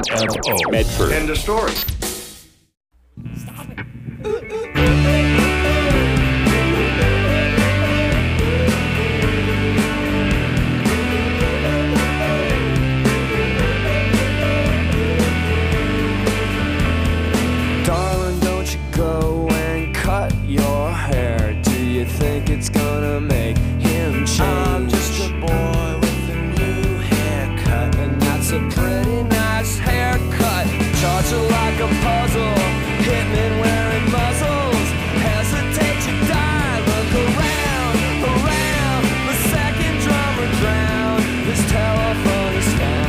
WFO Medford. End of story. Darling, don't you go and cut your hair. Do you think it's gonna make him change? I'm just a boy with a new haircut, and that's a pretty nice haircut. Charge it like a puzzle, hitmen wearing muzzles. Hesitate to die, look around, around. The second drummer drowned, his telephone is found.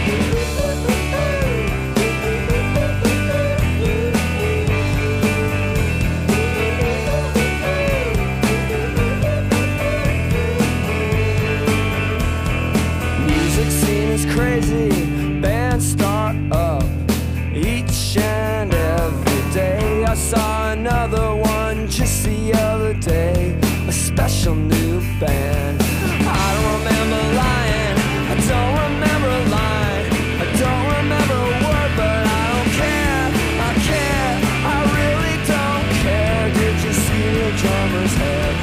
Music scene is crazy, bands start up each and every day. I saw another one just the other day, a special new band. I don't remember lying, I don't remember a line, I don't remember a word, but I don't care, I care, I really don't care. Did you see the drummer's head?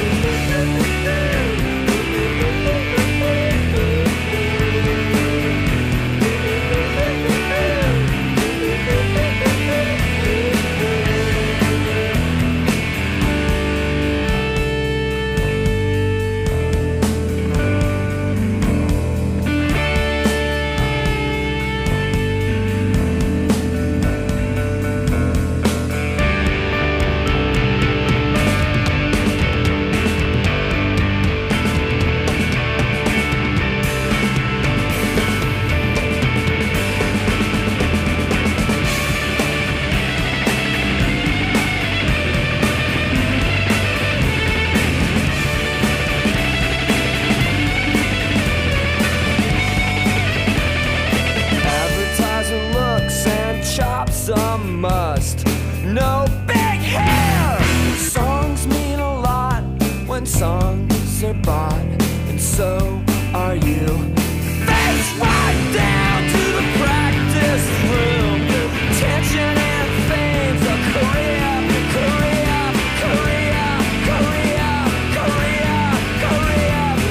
Advertising looks and chops a must. No big hair! Songs mean a lot when songs are bought, and so are you. Face right down to the practice room. Tension and fame's a career, career, career, career, career,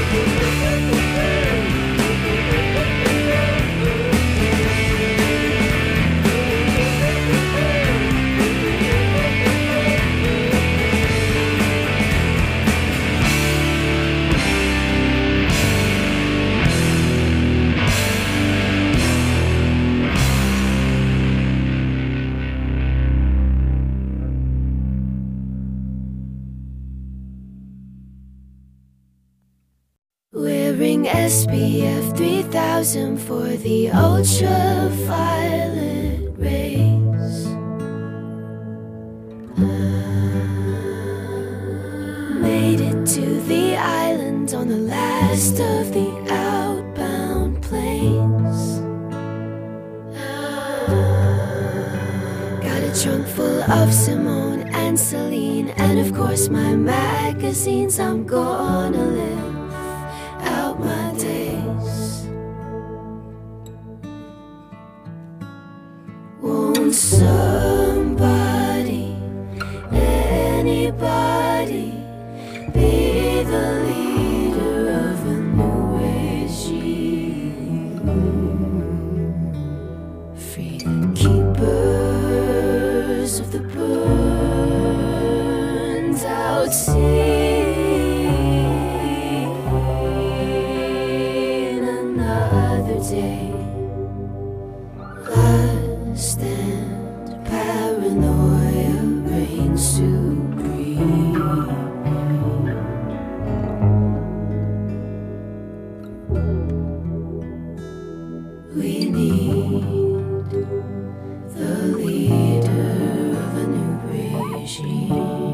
Wearing SPF 3000 for the ultraviolet rays. Made it to the island on the last of the outbound planes. Got a trunk full of Simone and Celine, and of course my magazines. I'm gonna live out my days. Won't somebody, anybody, be the leader of a new regime? Free the keepers of the burned out sea. Day, lust and paranoia reign supreme. We need the leader of a new regime.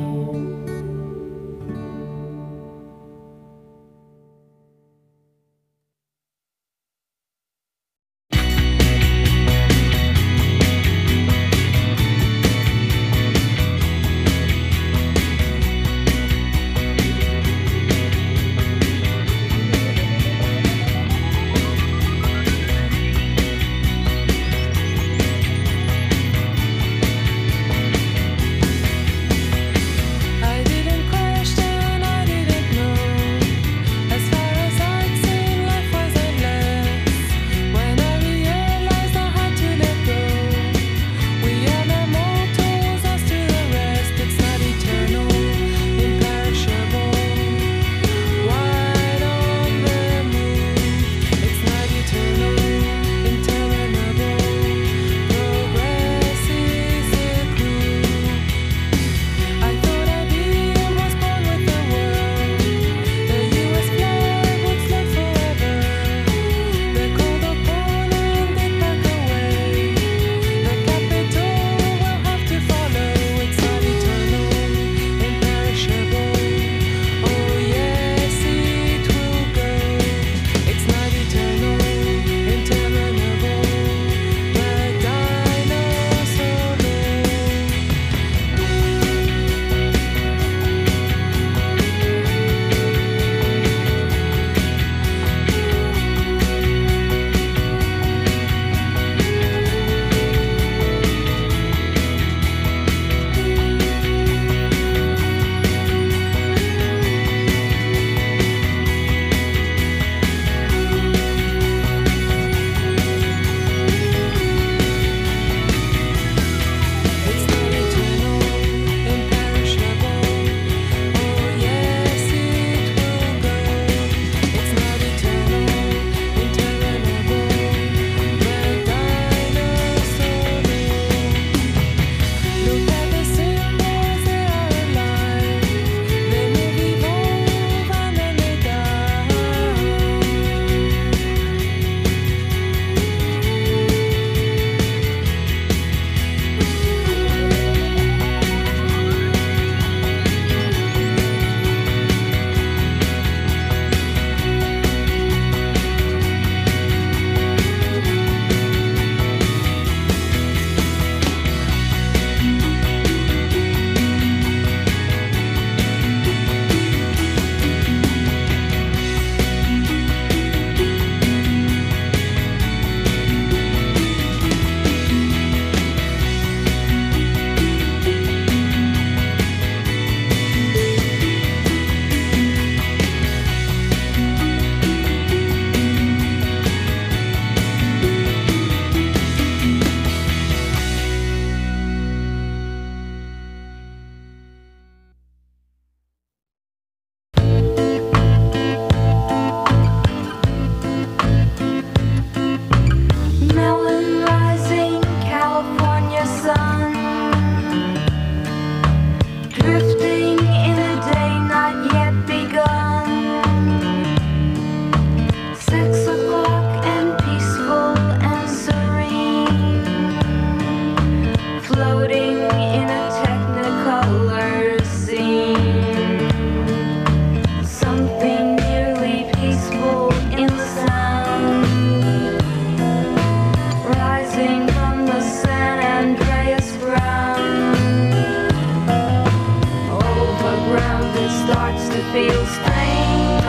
feels strange.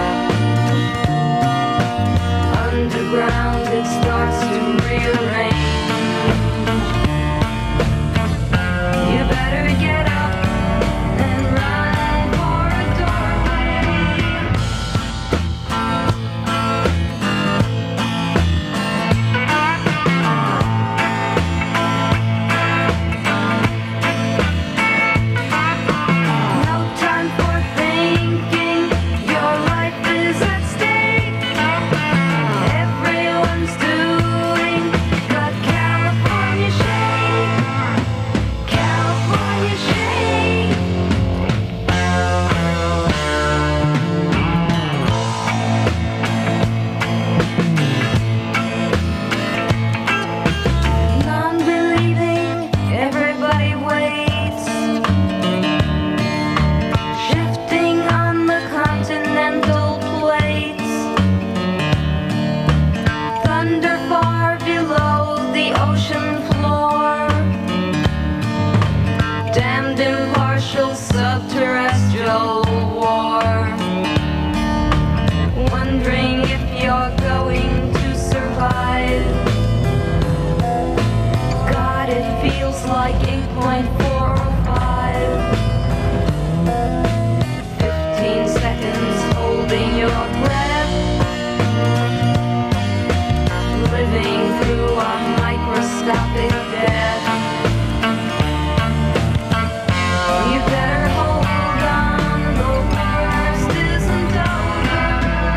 Underground it starts to rearrange. You better get up and run for a doorway. No time for thinking, your life is at stake. Everyone's doing the California shake. California shake. Non-believing, everybody waits. Shifting on the continental plates. Thunder far below the ocean floor. Damned impartial subterrestrial war. Wondering if you're going to survive. God, it feels like 8.405. 15 seconds holding your breath. Living through a microscopic death. You better hold on, the worst isn't over.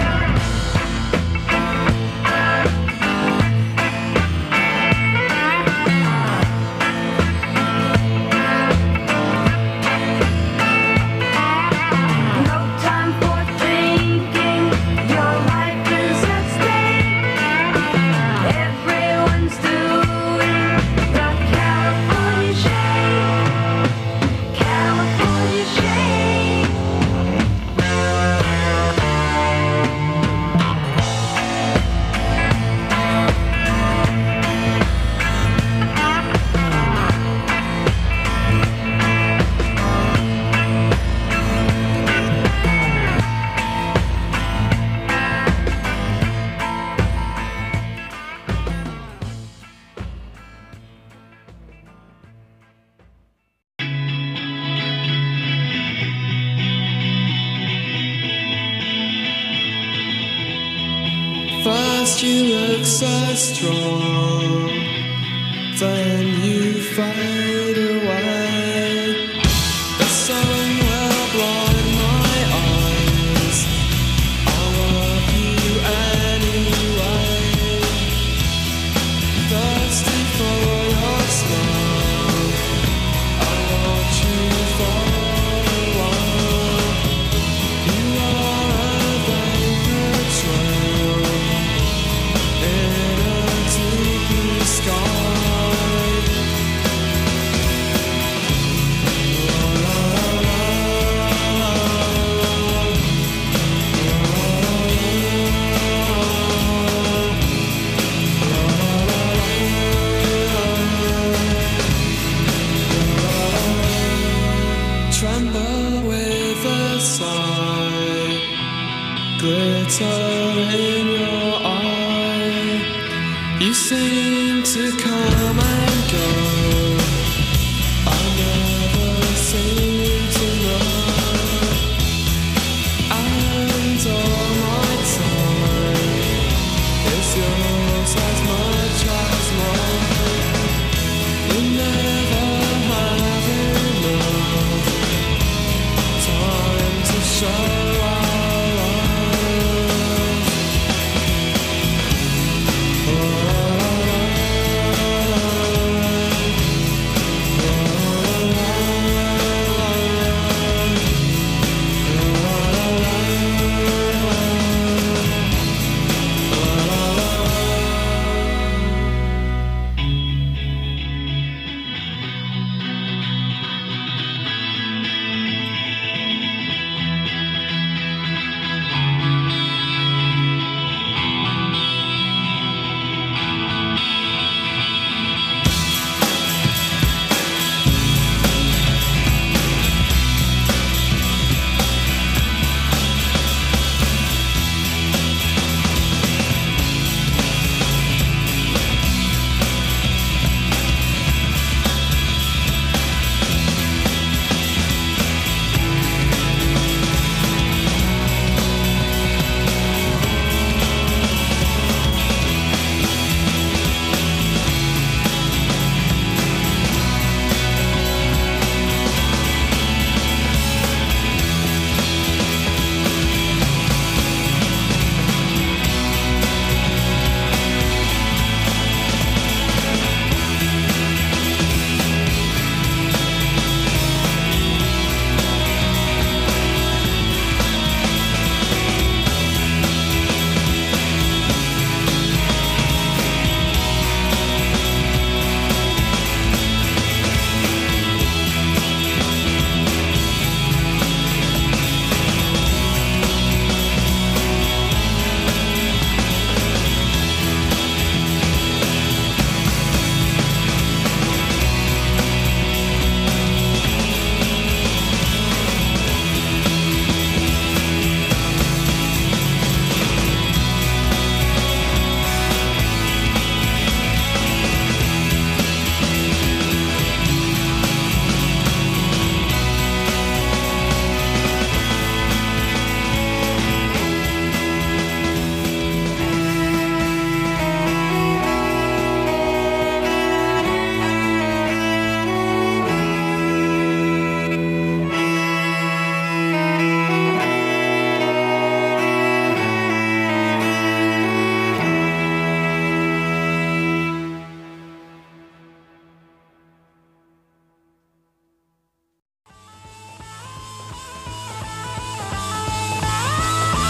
No time for thinking, your life is at stake. Everyone's doing the California shake. California shake. First you look so strong, then you fade away. The sun will blind my eyes. I love you anyway. Thirsty for your smile, I watch you for a while. You are a vapor trail in a deep blue sky.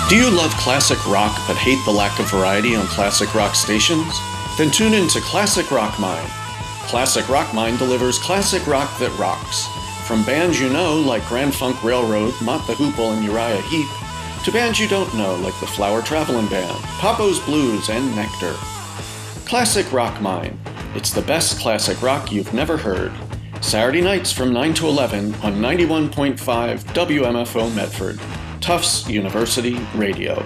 Do you love classic rock but hate the lack of variety on classic rock stations? Then tune in to Classic Rock Mind. Classic Rock Mind delivers classic rock that rocks. From bands you know like Grand Funk Railroad, Mott the Hoople, and Uriah Heep, to bands you don't know like the Flower Traveling Band, Papo's Blues, and Nectar. Classic Rock Mind. It's the best classic rock you've never heard. Saturday nights from 9 to 11 on 91.5 WMFO Medford. Tufts University Radio.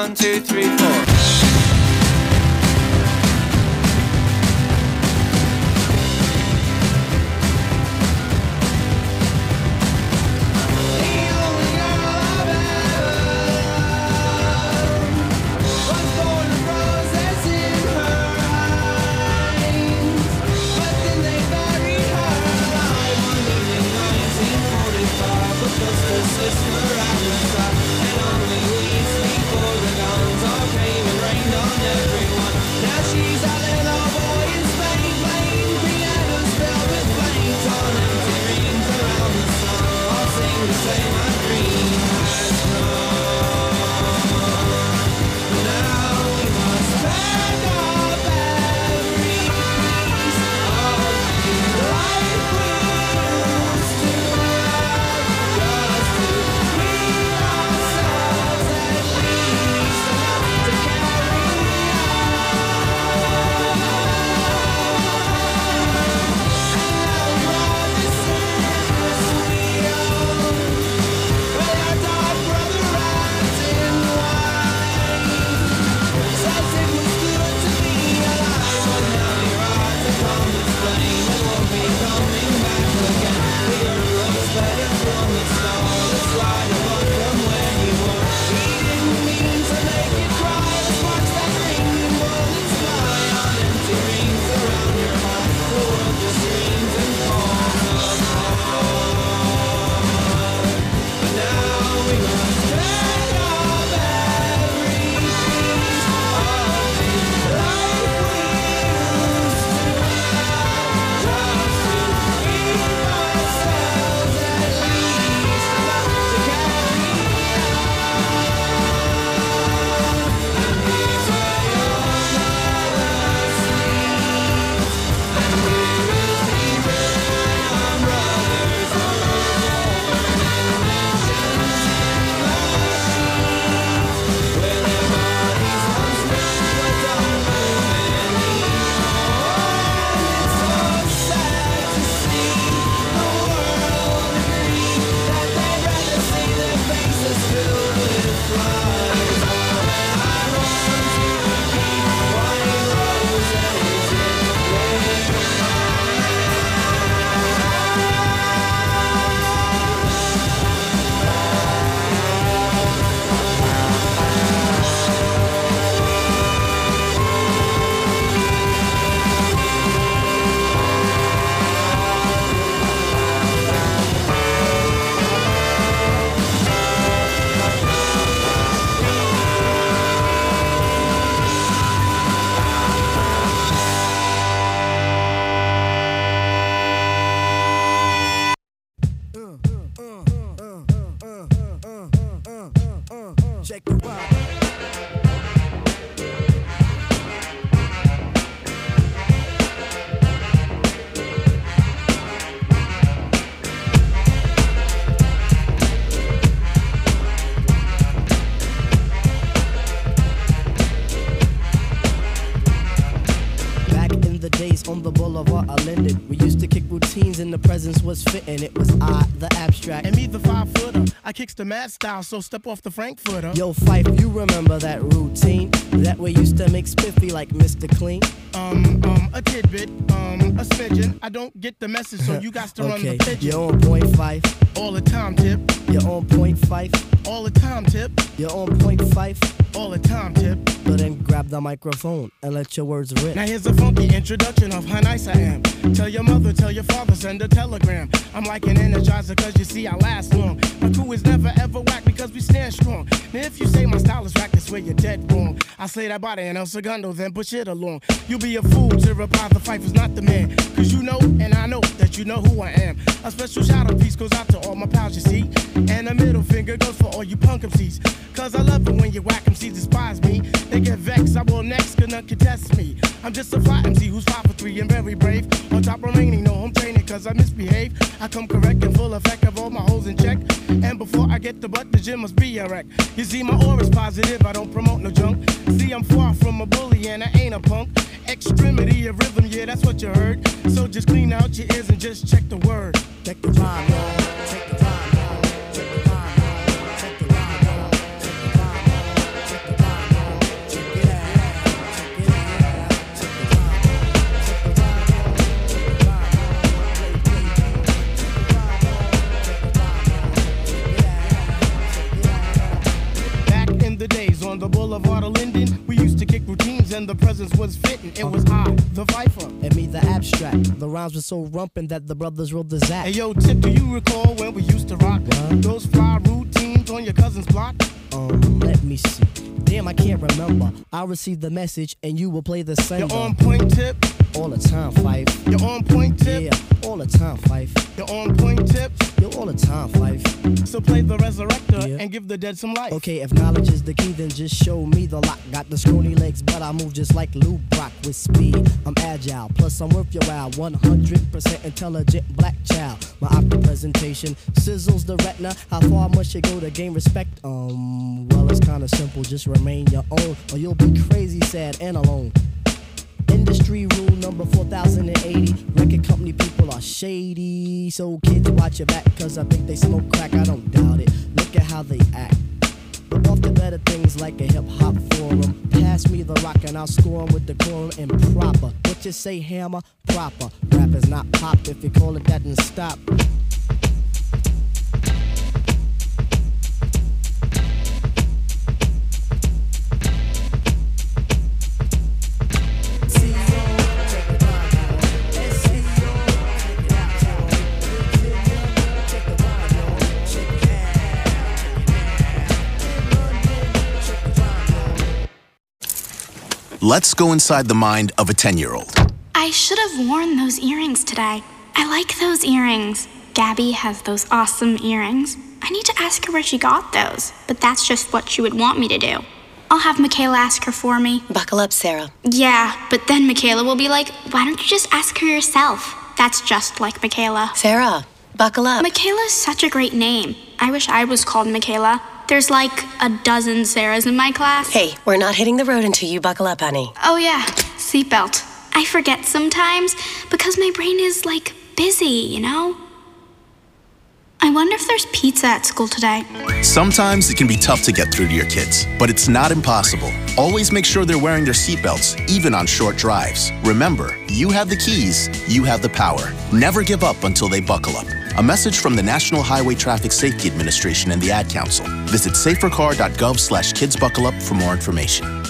1, 2, 3, 4. Check the vibe. On the boulevard I lended. We used to kick routines and the presence was fitting. It was I, the abstract. And me, the 5-footer. I kicks the mad style, so step off the Frankfurter. Yo, Fife, you remember that routine? That way used to make spiffy like Mr. Clean? A tidbit, a smidgen. I don't get the message, so you got to run the pigeon. You're on point, Fife. All the time, Tip. You're on point, Fife. All the time, Tip. You're on point, Fife. All the time, Tip. So then grab the microphone and let your words rip. Now here's a funky introduction of how nice I am. Tell your mother, tell your father, send a telegram. I'm like an energizer cause you see I last long. My crew is never ever whack because we stand strong. Now if you say my style is whack, that's where you're dead wrong. I slay that body and El Segundo, then push it along. You'll be a fool to reply the Fife is not the man. Cause you know and I know that you know who I am. A special shout out piece goes out to all my pals you see. And a middle finger goes for all you punk MCs. Cause I love it when you whack MCs despise me. They get vexed, I will next, cause none can test me. I'm just a fly MC who's 5 for 3 and very brave. On top remaining, no home training cause I misbehave. I come correct and full effect of all my holes in check. And before I get the butt, the gym must be a wreck. You see my aura's positive, I don't promote no junk. See I'm far from a bully and I ain't a punk. Extremity of rhythm, yeah that's what you heard. So just clean out your ears and just check the word. Check the rhyme, y'all. Check the rhyme, y'all. Check the rhyme, y'all. Check the rhyme, y'all. Check the rhyme, y'all. Check the rhyme, and the presence was fitting. It was I, the Viper. And me, the abstract. The rhymes were so rumpin' that the brothers wrote the Zach. Hey yo, Tip, do you recall when we used to rock those fly routines on your cousin's block? Let me see. Damn, I can't remember. I'll receive the message and you will play the sender. You're on point, Tip. All the time, Fife. You're on point, Tip. Yeah, all the time, Fife. You're on point, Tip. Yo, all the time, Fife. So play the resurrector Yeah. and give the dead some life. Okay, if knowledge is the key, then just show me the lock. Got the scrawny legs, but I move just like Lou Brock with speed. I'm agile, plus I'm worth your while. 100% intelligent black child. My optic presentation sizzles the retina. How far must you go to gain respect? Well, it's kinda simple. Just remain your own, or you'll be crazy, sad, and alone. Industry rule number 4080. Record company people are shady. So kids, watch your back, cause I think they smoke crack. I don't doubt it. Look at how they act. But off the better things like a hip-hop forum. Pass me the rock and I'll score 'em with the quorum and proper. What you say, hammer? Proper. Rap is not pop. If you call it that, then stop. Let's go inside the mind of a 10-year-old. I should have worn those earrings today. I like those earrings. Gabby has those awesome earrings. I need to ask her where she got those, but that's just what she would want me to do. I'll have Michaela ask her for me. Buckle up, Sarah. Yeah, but then Michaela will be like, why don't you just ask her yourself? That's just like Michaela. Sarah, buckle up. Michaela's such a great name. I wish I was called Michaela. There's like a dozen Sarahs in my class. Hey, we're not hitting the road until you buckle up, honey. Oh yeah, seatbelt. I forget sometimes because my brain is like busy, you know? I wonder if there's pizza at school today. Sometimes it can be tough to get through to your kids, but it's not impossible. Always make sure they're wearing their seatbelts, even on short drives. Remember, you have the keys, you have the power. Never give up until they buckle up. A message from the National Highway Traffic Safety Administration and the Ad Council. Visit safercar.gov/kidsbuckleup for more information.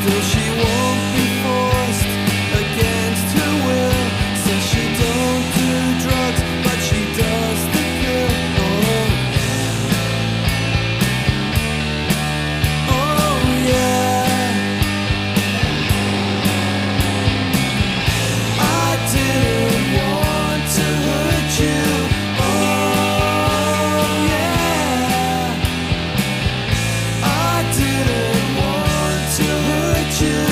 Still she won't be forced against her will. Says she don't do drugs, but she does the pill. Oh yeah. I didn't want to hurt you. Oh yeah. I didn't want to hurt you.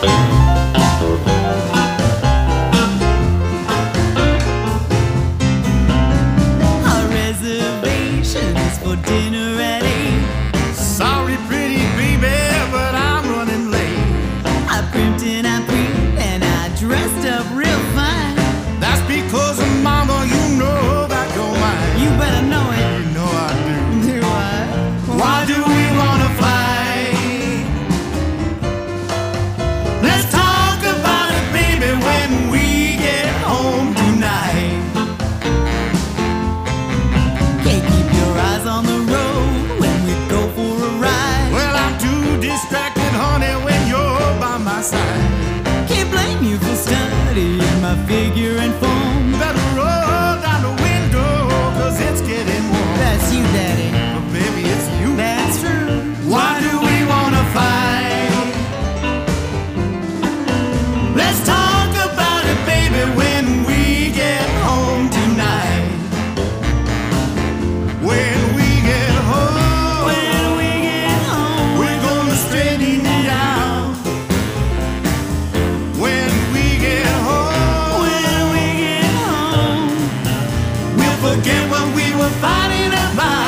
Our reservation is for dinner at 8. Sorry, pretty baby, but I'm running late. I primped and I prepped and I dressed up real fine. That's because, mama, you know that you're mine. You better know it. You know I do. Do I? Why do we wanna fight? Let's talk about it, baby, when we get home tonight. Can't keep your eyes on the road when we go for a ride. Well, I'm too distracted, honey, when you're by my side. Can't blame you for studying my figure and form. Better roll down the window, 'cause it's getting warm. That's you, Daddy. But baby, it's you. That's true. Why do we wanna fight? Let's talk about it, baby, when we get home tonight. When we get home, When we get home, we're gonna straighten it out. When we get home, when we get home, we'll forget what we were fighting about.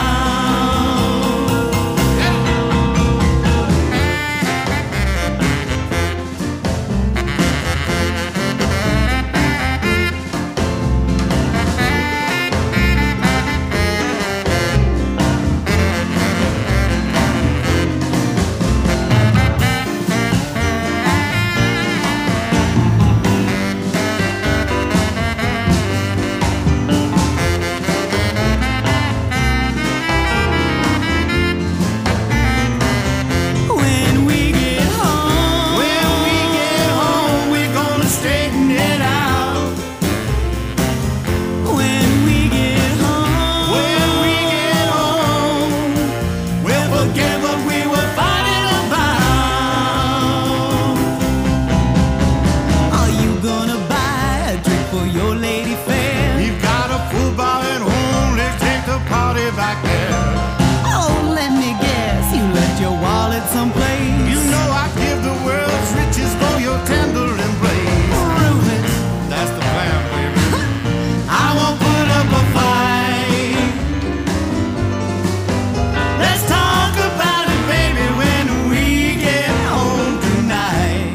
when we get home, When we get home, we're gonna straighten it out. when we get home, When we get home, we'll forget what we were fighting about. are you gonna buy a drink for your lady fair? We've got a full bar at home, let's take the party back there. Oh, let me guess, you left your wallet someplace. You know I give the world's riches for your tender embrace. Prove it. That's the plan, baby. I won't put up a fight. Let's talk about it, baby, when we get home tonight.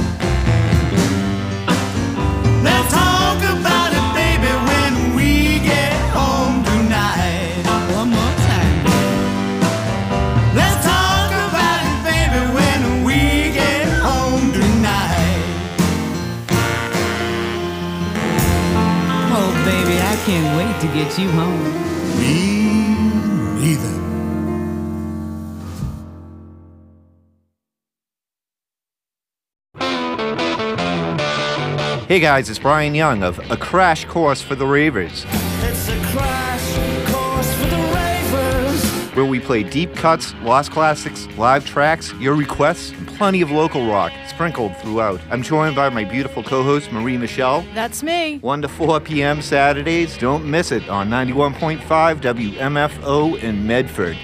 Let's talk about it, baby, when we get home tonight. One more time. Let's talk about it, baby, when we get home tonight. Oh, baby, I can't wait to get you home. Me neither. Hey guys, it's Brian Young of A Crash Course for the Ravers, It's a crash course for the ravers. where we play deep cuts, lost classics, live tracks, your requests, and plenty of local rock sprinkled throughout. I'm joined by my beautiful co-host Marie Michelle. That's me. 1 to 4 p.m. Saturdays. Don't miss it on 91.5 WMFO in Medford.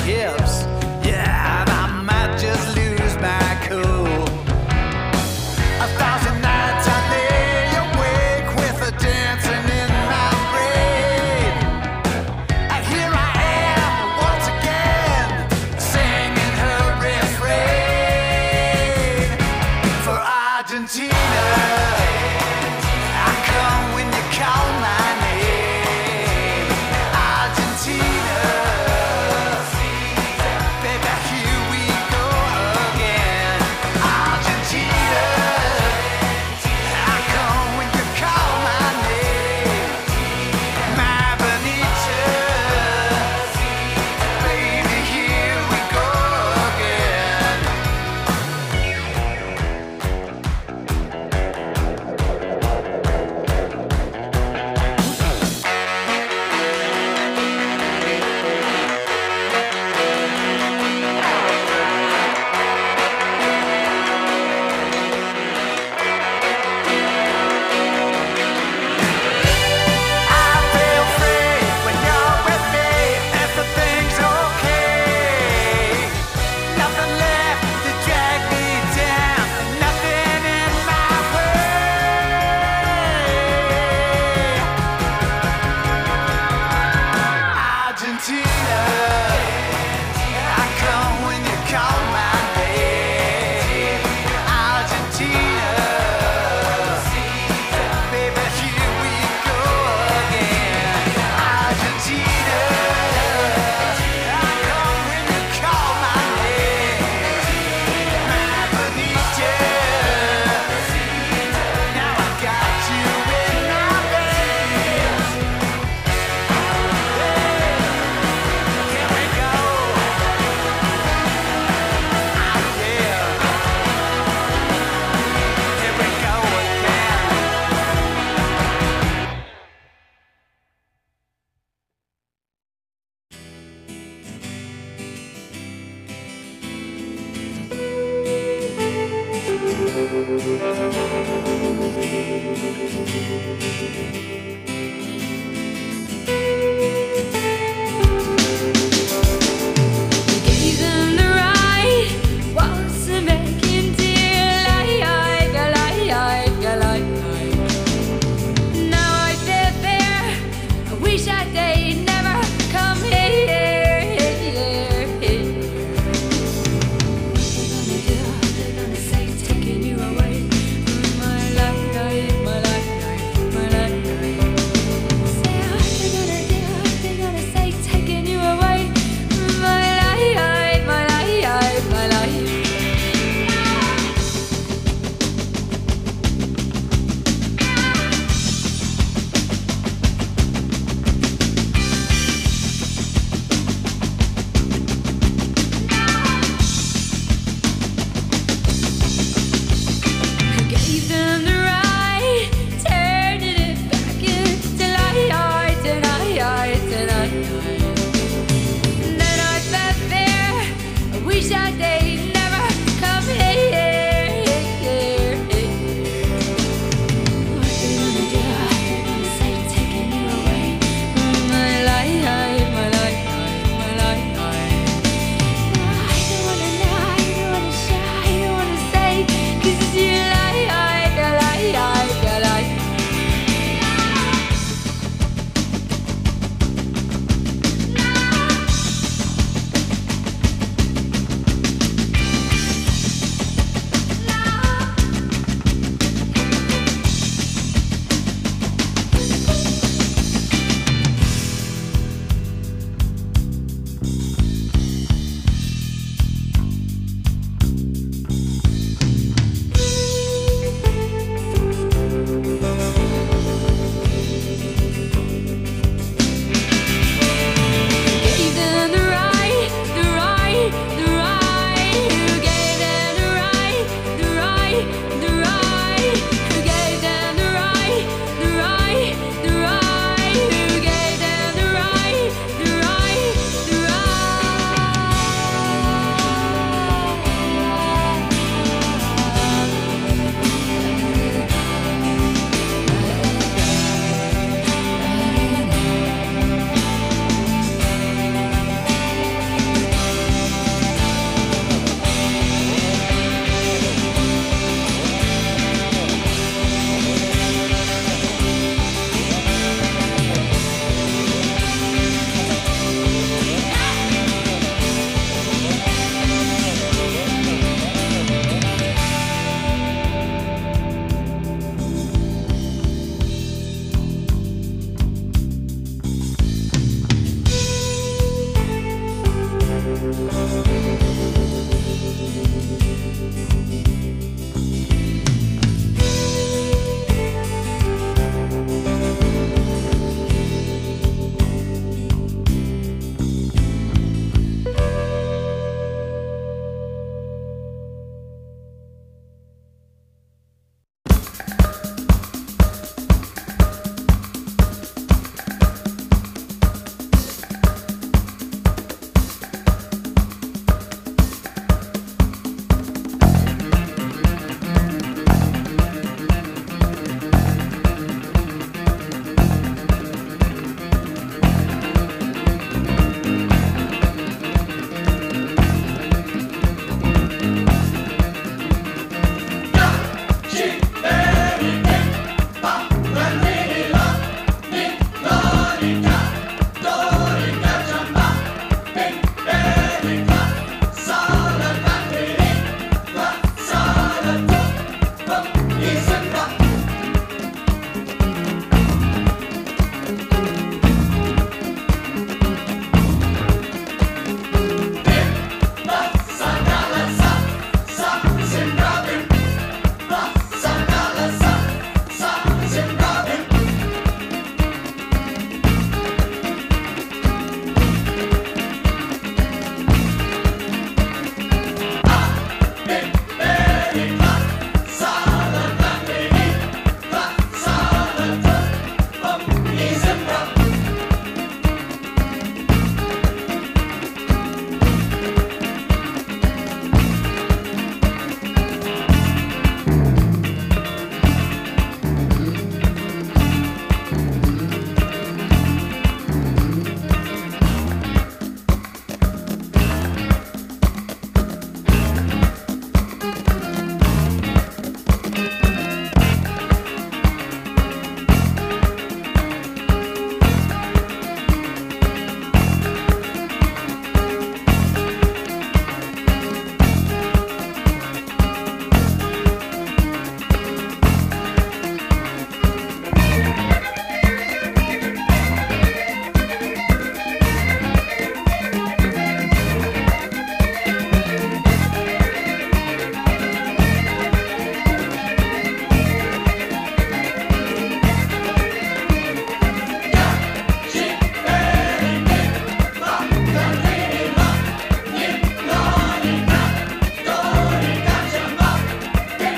hips. Yeah, and I might just lose my cool. 1,000 nights I lay awake with a dancing in my brain. And here I am once again, singing her refrain for Argentina.